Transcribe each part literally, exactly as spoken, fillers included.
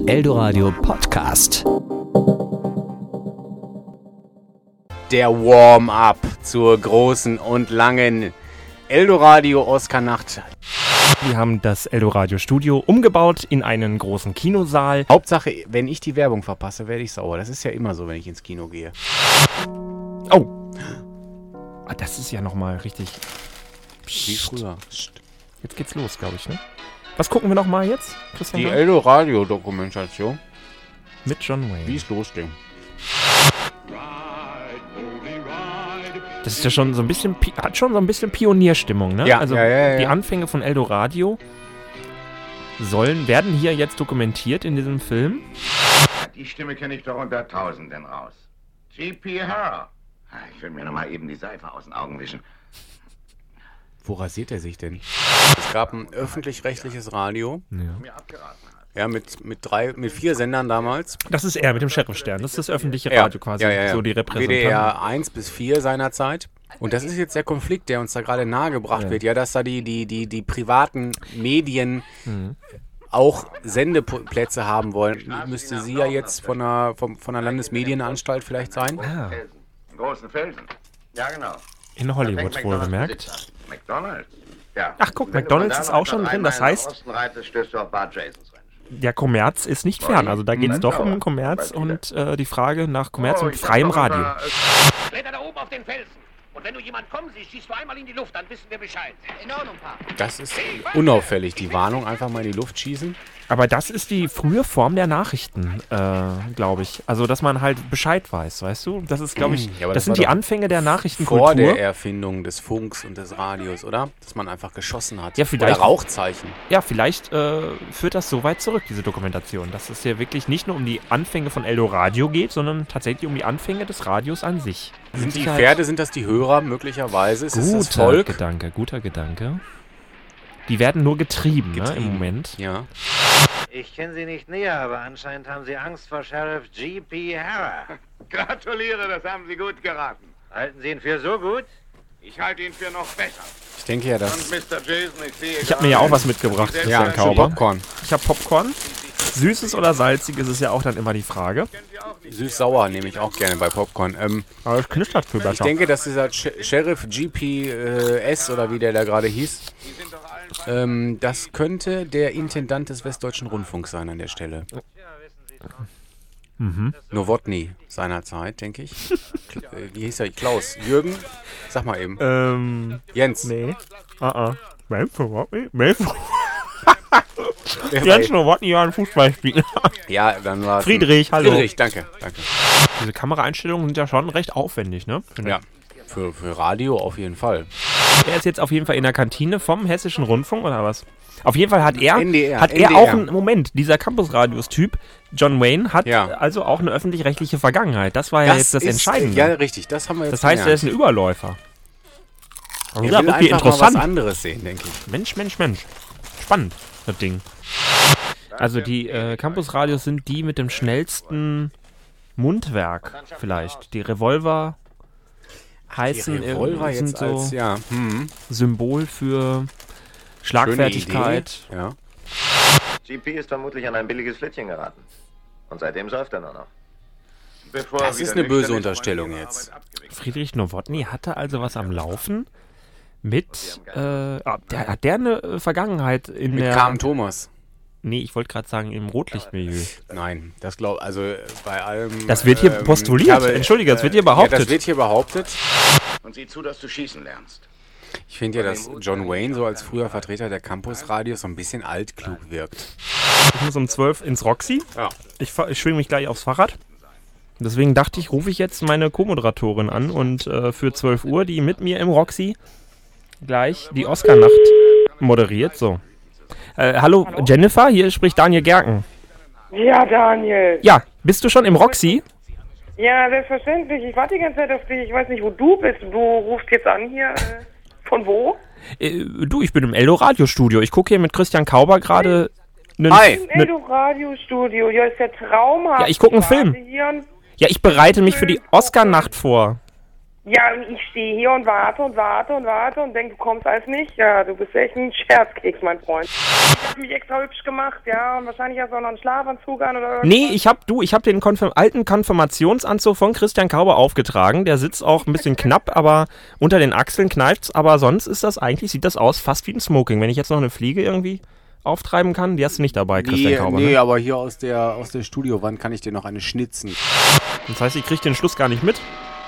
Eldoradio Podcast. Der Warm-up zur großen und langen Eldoradio Oscar-Nacht. Wir haben das Eldoradio Studio umgebaut in einen großen Kinosaal. Hauptsache, wenn ich die Werbung verpasse, werde ich sauer. Das ist ja immer so, wenn ich ins Kino gehe. Oh! Ah, das ist ja nochmal richtig... Wie früher. Jetzt geht's los, glaube ich, ne? Was gucken wir nochmal jetzt, Christian? Die Eldoradio-Dokumentation. Mit John Wayne. Wie es losging. Das ist ja schon so ein bisschen, hat schon so ein bisschen Pionierstimmung, ne? Ja, also ja, ja, ja. Die Anfänge von Eldoradio sollen, werden hier jetzt dokumentiert in diesem Film. Die Stimme kenne ich doch unter Tausenden raus. G P Harrow. Ich will mir noch mal eben die Seife aus den Augen wischen. Wo rasiert er sich denn? Es gab ein öffentlich-rechtliches Radio. Ja. Ja, mit, mit drei, mit vier Sendern damals. Das ist er mit dem Sheriff-Stern. Das ist das öffentliche Ja, Radio quasi. ja, ja, ja. So die W Repräsentanten. D R eins bis vier seinerzeit. Und das ist jetzt der Konflikt, der uns da gerade nahegebracht Ja. wird. Ja, dass da die, die, die, die privaten Medien Mhm. auch Sendeplätze haben wollen. Müsste sie ja jetzt von der, vom, von der Landesmedienanstalt vielleicht sein. Ah, Felsen. Einen großen Felsen. Ja, genau. in Hollywood wohl bemerkt. McDonald's? Ja. Ach, guck, Wenn du von McDonald's da ist noch auch schon einmal drin, das in den heißt- Osten reitest, stößt du auf Bart Jasons Ranch. Der Kommerz ist nicht fern. Also da geht es doch um Kommerz und äh, die Frage nach Kommerz und freiem Radio. Kletter da oben auf den Felsen. Und wenn du jemand kommen siehst, schießt du einmal in die Luft, dann wissen wir Bescheid. In Ordnung, Papa. Das ist unauffällig. Die Warnung einfach mal in die Luft schießen. Aber das ist die frühe Form der Nachrichten, äh, glaube ich. Also, dass man halt Bescheid weiß, weißt du? Das ist, glaube ich, Ja, aber das, das sind war die doch Anfänge der Nachrichtenkultur. Vor der Erfindung des Funks und des Radios, oder? Dass man einfach geschossen hat. Ja, vielleicht- Oder Rauchzeichen. Ja, vielleicht äh, führt das so weit zurück, diese Dokumentation, dass es hier wirklich nicht nur um die Anfänge von Eldoradio geht, sondern tatsächlich um die Anfänge des Radios an sich. Sind die Sicherheit- Pferde, sind das die Hörer möglicherweise? Ist es das Guter Volk? Gedanke, guter Gedanke. Die werden nur getrieben, Ne, Getrieben. im Moment. Ja. Ich kenne Sie nicht näher, aber anscheinend haben Sie Angst vor Sheriff G P Harrow. Gratuliere, das haben Sie gut geraten. Halten Sie ihn für so gut? Ich halte ihn für noch besser. Ich denke ja, Und dass... Mister Jason, ich sehe Ich habe mir ja auch was mitgebracht, Ja, Christian schon Kauber. Popcorn. Ich habe Popcorn. Süßes oder salziges ist ja auch dann immer die Frage. Süß-sauer nehme ich auch gerne bei Popcorn. Ähm, Aber es knistert viel ich besser. denke, dass dieser Sh- Sheriff G P S oder wie der da gerade hieß, ähm, das könnte der Intendant des Westdeutschen Rundfunks sein an der Stelle. Mhm. Nowotny seinerzeit, denke ich. Kl- äh, wie hieß er? Klaus? Jürgen? Sag mal eben. Ähm, Jens. nee. Ah, ah. Melfo Watney? Melfo? Wer war- Jens Nowotny war ein Fußballspieler. Ja, dann war es ein- Friedrich, hallo. Friedrich, danke, danke. Diese Kameraeinstellungen sind ja schon recht aufwendig, ne? Finde Ja, für, für Radio auf jeden Fall. ich. Er ist jetzt auf jeden Fall in der Kantine vom Hessischen Rundfunk, oder was? Auf jeden Fall hat er, N D R, hat N er D auch R. einen, Moment, dieser Campus-Radios-Typ, John Wayne, hat Ja. also auch eine öffentlich-rechtliche Vergangenheit. Das war ja jetzt das ist, Entscheidende. Ja, richtig, das haben wir jetzt das heißt, er ist ein Überläufer. Er Ja, will okay, einfach mal was interessant. anderes sehen, denke ich. Mensch, Mensch, Mensch. Spannend, das Ding. Also die äh, Campus-Radios sind die mit dem schnellsten Mundwerk vielleicht. Die Revolver heißen, Die Revolver äh, sind jetzt so als, ja, hm, Symbol für Schlagfertigkeit. Idee, ja. G P ist vermutlich an ein billiges Flittchen geraten. Und seitdem säuft er nur noch. Bevor Das er ist wieder eine böse nüchtern Unterstellung von jetzt. ihrer Arbeit abgewickelt. Friedrich Nowotny hatte also was am Laufen mit, äh, ah, der, hat der eine äh, Vergangenheit in Mit der... Carmen Thomas. Nee, ich wollte gerade sagen, im Rotlichtmilieu. Nein, das glaube also äh, bei allem. Das wird hier ähm, postuliert. ich habe, Entschuldige, das wird hier Ja, behauptet. das wird hier behauptet. Und sieh zu, dass du schießen lernst. Ich finde ja, dass John Wayne so als früher Vertreter der Campus-Radios so ein bisschen altklug wirkt. Ich muss um zwölf ins Roxy. Ja. Ich, fahr- ich schwinge mich gleich aufs Fahrrad. Deswegen dachte ich, rufe ich jetzt meine Co-Moderatorin an und äh, für zwölf Uhr, die mit mir im Roxy gleich die Oscar-Nacht moderiert. So. Äh, hallo, Jennifer, hier spricht Daniel Gerken. Ja, Daniel. Ja, bist du schon im Roxy? Ja, selbstverständlich. Ich warte die ganze Zeit auf dich. Ich weiß nicht, wo du bist. Du rufst jetzt an hier. Äh, von wo? Äh, du, ich bin im Eldo-Radio-Studio. Ich gucke hier mit Christian Kauber gerade... nen- Hi. Im ne- Eldo-Radio-Studio. Ja, ist ja traumhaft. Ja, ich guck einen Film. warte hier und- Ja, ich bereite mich für die Oscar-Nacht vor. Ja, und ich stehe hier und warte und warte und warte und denke, du kommst alles nicht. Ja, du bist echt ein Scherzkeks, mein Freund. Ich habe mich extra hübsch gemacht, ja, und wahrscheinlich hast du auch noch einen Schlafanzug an oder irgendwas. Nee, ich hab, du, ich hab den Konfirm- alten Konfirmationsanzug von Christian Kauber aufgetragen. Der sitzt auch ein bisschen knapp, aber unter den Achseln kneift's. Aber sonst ist das eigentlich, sieht das aus fast wie ein Smoking. Wenn ich jetzt noch eine Fliege irgendwie auftreiben kann, die hast du nicht dabei, Christian Nee, Kauber. nee, Ne? aber hier aus der, aus der Studiowand kann ich dir noch eine schnitzen. Das heißt, ich krieg den Schluss gar nicht mit.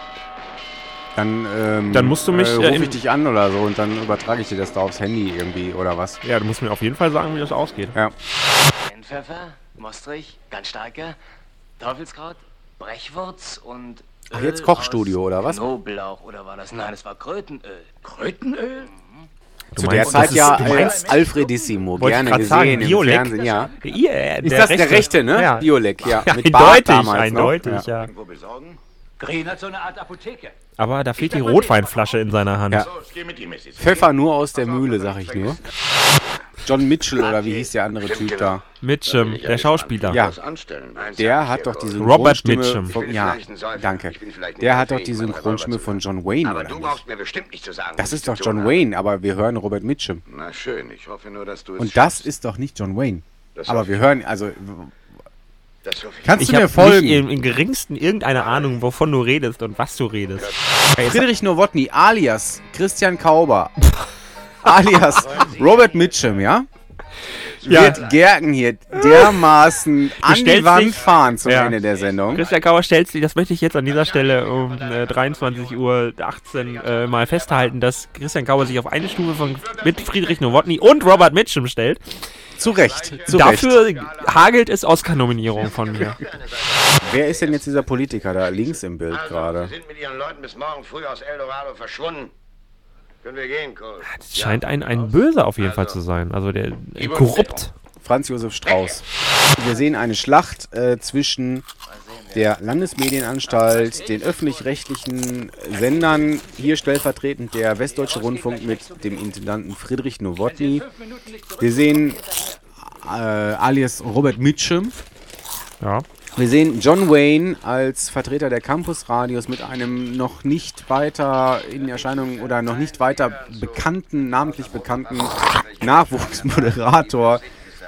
Dann, ähm, Dann musst du mich, äh, äh, ruf im- ich dich an oder so und dann übertrage ich dir das da aufs Handy irgendwie oder was. Ja, du musst mir auf jeden Fall sagen, wie das ausgeht. Ja. Pfeffer, Mostrich, ganz starke, Teufelskraut, Brechwurz und Ach, jetzt Öl Kochstudio, aus oder was? Knoblauch oder war das? Nein, das war Krötenöl. Krötenöl? Du Zu meinst, der das Zeit ist- ja du äh, meinst- Alfredissimo, Wollte ich gerne grad gesehen sagen, im Biolek. Fernsehen, ja. Ihr, äh, Ist das der rechte, ne? Ja. Biolek, ja. Ja, Mit Bart eindeutig, damals eindeutig, noch. ja. Wo besorgen? Green hat so eine Art Apotheke. Aber da fehlt die Rotweinflasche in seiner Hand. Ja. So, ich geh mit ihm, Missis Pfeffer nur aus der Mühle, sag ich nur. John Mitchell oder wie hieß der andere Typ da? Mitchum, der Schauspieler. Ja. anstellen. Der hat doch die Robert Synchronstimme Mitchum. von, ja, danke. Der hat doch die Synchronstimme von John Wayne, Aber oder du nicht? brauchst mir bestimmt nicht zu sagen. Das was ist doch ich zu tun John habe. Wayne, aber wir hören Robert Mitchum. Na schön, ich hoffe nur, dass du es Und das schaffst. ist doch nicht John Wayne. Das Aber hoffe wir ich. hören, also, Das hoffe ich. kannst Ich du mir habe folgen? nicht im, im geringsten irgendeine Ahnung, wovon du redest und was du redest. Friedrich Nowotny alias Christian Kauber alias Robert Mitchum, ja? Ja. Wird Gerken hier dermaßen an die stellst Wand dich- fahren zum Ja. Ende der Sendung. Christian Kauer stellt sich, das möchte ich jetzt an dieser Stelle um äh, dreiundzwanzig Uhr achtzehn äh, mal festhalten, dass Christian Kauer sich auf eine Stufe von mit Friedrich Nowotny und Robert Mitchum stellt. Zu Recht, zu Dafür Recht. hagelt es Oscar-Nominierung von mir. Wer ist denn jetzt dieser Politiker da links im Bild Also, gerade? Sie sind mit Ihren Leuten bis morgen früh aus Eldorado verschwunden. Können wir gehen, Cole? Das scheint ein, ein Böser auf jeden Fall zu sein. Also der äh, korrupt. Franz Josef Strauß. Wir sehen eine Schlacht äh, zwischen der Landesmedienanstalt, den öffentlich-rechtlichen Sendern, hier stellvertretend der Westdeutsche Rundfunk mit dem Intendanten Friedrich Nowotny. Wir sehen äh, alias Robert Mitchum. Ja. Wir sehen John Wayne als Vertreter der Campusradios mit einem noch nicht weiter in Erscheinung oder noch nicht weiter bekannten, namentlich bekannten Nachwuchsmoderator.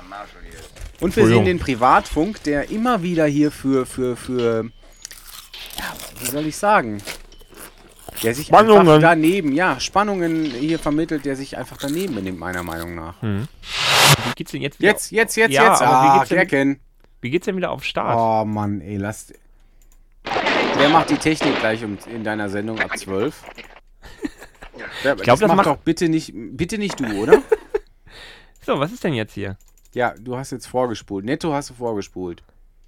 Und wir sehen den Privatfunk, der immer wieder hier für, für, für, ja, wie soll ich sagen, der sich einfach Spannungen. daneben, ja, Spannungen hier vermittelt, der sich einfach daneben benimmt, meiner Meinung nach. Hm. Wie geht's denn jetzt wieder? Jetzt, jetzt, jetzt, Ja, jetzt, aber wie ah, geht's denn- Gerken. Wie geht's denn wieder auf Start? Oh Mann, ey, lass. Wer macht die Technik gleich um, in deiner Sendung ab zwölf? Ja, glaub, das macht macht- doch bitte nicht, bitte nicht du, oder? So, was ist denn jetzt hier? Ja, du hast jetzt vorgespult. Netto hast du vorgespult.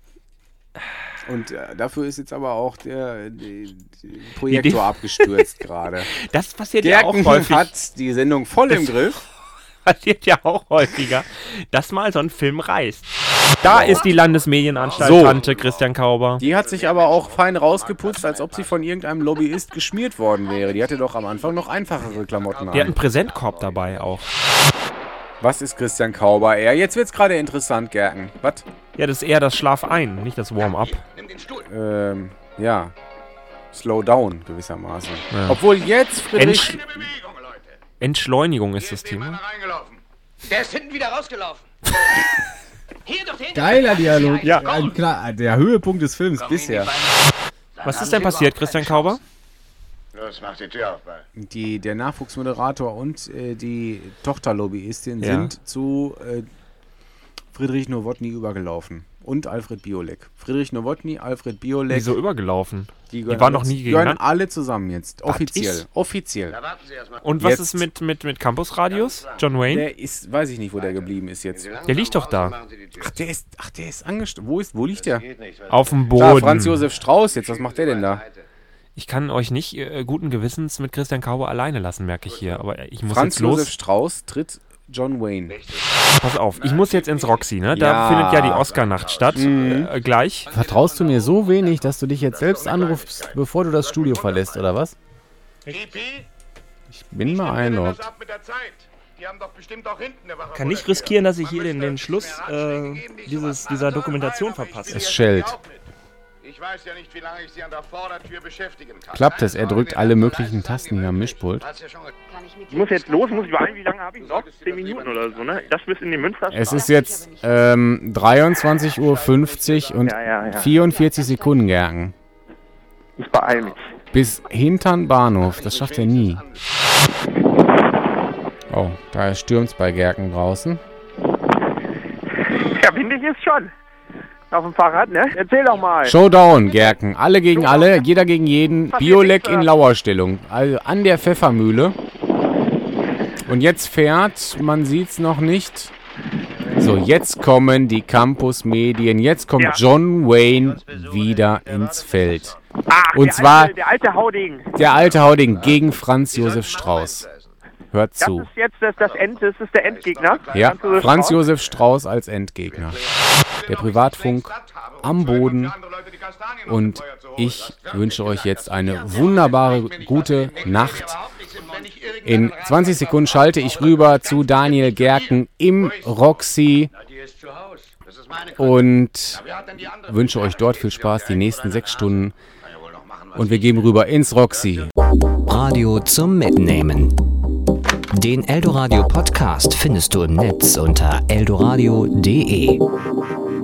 Und äh, dafür ist jetzt aber auch der, der, der Projektor Die- abgestürzt gerade. Das passiert ja auch Gerken häufig. hat die Sendung voll im Griff. Passiert ja auch häufiger, dass mal so ein Film reißt. Da ist die Landesmedienanstalt So. Tante Christian Kauber. Die hat sich aber auch fein rausgeputzt, als ob sie von irgendeinem Lobbyist geschmiert worden wäre. Die hatte doch am Anfang noch einfachere Klamotten Die hat einen an. Präsentkorb dabei auch. Was ist Christian Kauber? Er, jetzt wird's gerade interessant, Gerken. Was? Ja, das ist eher das Schlaf ein, nicht das Warm-up. Nimm den Stuhl. Ähm, ja. Slow down gewissermaßen. Ja. Obwohl jetzt Friedrich... Entsch- Eine Bewegung, Leute. Entschleunigung ist das Hier ist eben Thema. einer reingelaufen. Der ist hinten wieder rausgelaufen. Hier durch den Geiler Dialog. Ja. Ein, klar, der Höhepunkt des Films bisher. Was ist denn passiert, Christian Kauber? Los, mach die Tür auf, Ball. Die, der Nachwuchsmoderator und äh, die Tochterlobbyistin Ja. sind zu äh, Friedrich Nowotny übergelaufen. Und Alfred Biolek. Friedrich Nowotny, Alfred Biolek. Wieso übergelaufen? Die, Die waren noch jetzt- nie gehören gegeneinander? alle zusammen jetzt. Offiziell. ist- Offiziell. Da warten Sie erstmal. Und was Jetzt. ist mit, mit, mit Campusradios? John Wayne? Der ist, weiß ich nicht, wo der geblieben ist jetzt. Der liegt doch da. Machen Sie die Tür. Ach, der ist, ach, der ist angestellt. Wo ist, wo liegt der? Geht nicht, was- Auf dem Klar, Boden. Franz Josef Strauß jetzt. Was macht der denn da? Ich kann euch nicht äh, guten Gewissens mit Christian Kauber alleine lassen, merke ich hier. Aber ich muss Franz jetzt los. Josef Strauß tritt John Wayne. Pass auf, ich muss jetzt ins Roxy, ne? Da Ja. findet ja die Oscar-Nacht statt. Äh, gleich. Vertraust du mir so wenig, dass du dich jetzt selbst anrufst, bevor du das Studio verlässt, oder was? G P? Ich bin beeindruckt. ab mit der Zeit. Die haben doch bestimmt auch hinten eine Wache Kann nicht moderiert. riskieren, dass ich Man hier den, müsste den Schluss mehr Ratschläge äh, geben, die dieses, sowas dieser machen. Dokumentation Nein, aber ich verpasse. will Es jetzt schellt. auch mit. Ich weiß ja nicht, wie lange ich Sie an der Vordertür beschäftigen kann. Klappt es, er drückt alle möglichen Tasten hier am Mischpult. Ich muss jetzt los, muss ich beeilen. Wie lange habe ich noch? Zehn Minuten oder so, ne? Das bis in die Münster. Es ist jetzt ähm, dreiundzwanzig Uhr fünfzig und Ja, ja, ja. vierundvierzig Sekunden, Gerken. Ich beeile mich. Bis hintern Bahnhof, das schafft er nie. Oh, da stürmt's bei Gerken draußen. Ja, windig ist schon. Auf dem Fahrrad, ne? Erzähl doch mal. Showdown, Gerken. Alle gegen alle, jeder gegen jeden. Biolek in Lauerstellung. Also an der Pfeffermühle. Und jetzt fährt, man sieht's noch nicht. So, jetzt kommen die Campus-Medien. Jetzt kommt Ja. John Wayne wieder ins Feld. Ach, Und der zwar alte, der alte Hauding. der alte Hauding gegen Franz Josef Strauß. Hört Das zu. ist jetzt das, das End, das ist der Endgegner. Ja, Franz Josef Franz Strauß. Josef Strauß als Endgegner. Der Privatfunk am Boden. Und ich wünsche euch jetzt eine wunderbare, gute Nacht. In zwanzig Sekunden schalte ich rüber zu Daniel Gerken im Roxy und wünsche euch dort viel Spaß die nächsten sechs Stunden. Und wir gehen rüber ins Roxy. Radio zum Mitnehmen. Den Eldoradio Podcast findest du im Netz unter eldoradio punkt de.